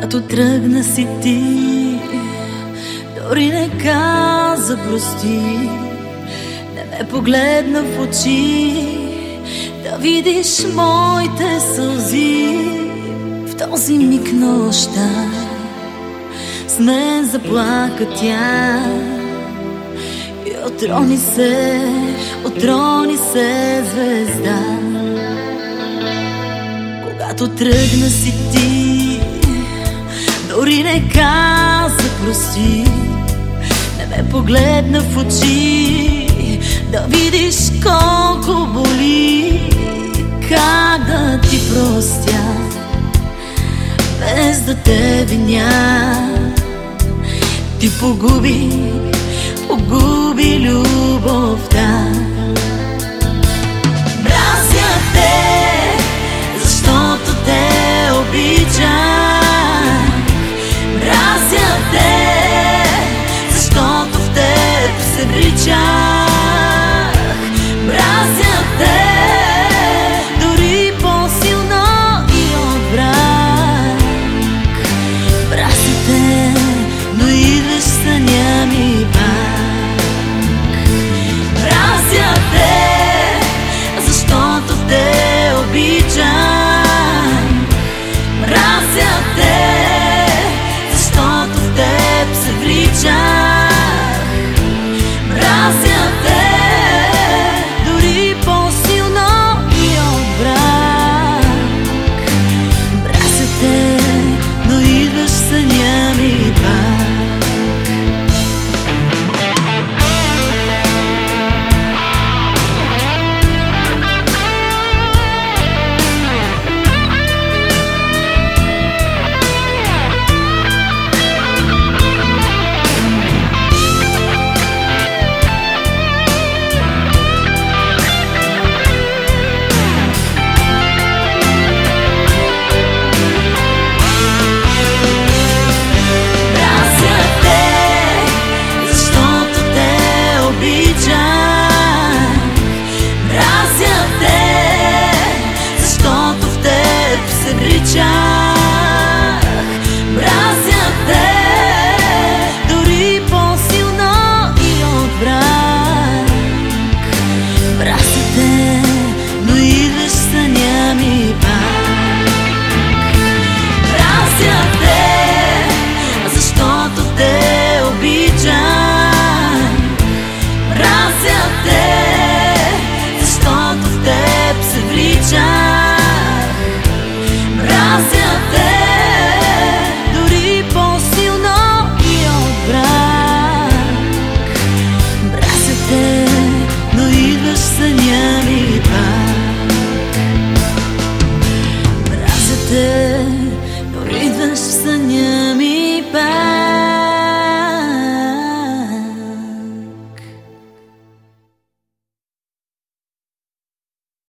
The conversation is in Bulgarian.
Когато тръгна си ти, дори не каза прости, не ме погледна в очи, да видиш моите сълзи. В този миг нощта с мен заплака тя и отрони се звезда. Когато тръгна си ти, дори не каза прости, не ме погледна в очи, да видиш колко боли. Как да ти простя, без да те виня? Ти погуби любовта. Мразя те, защото те обичам.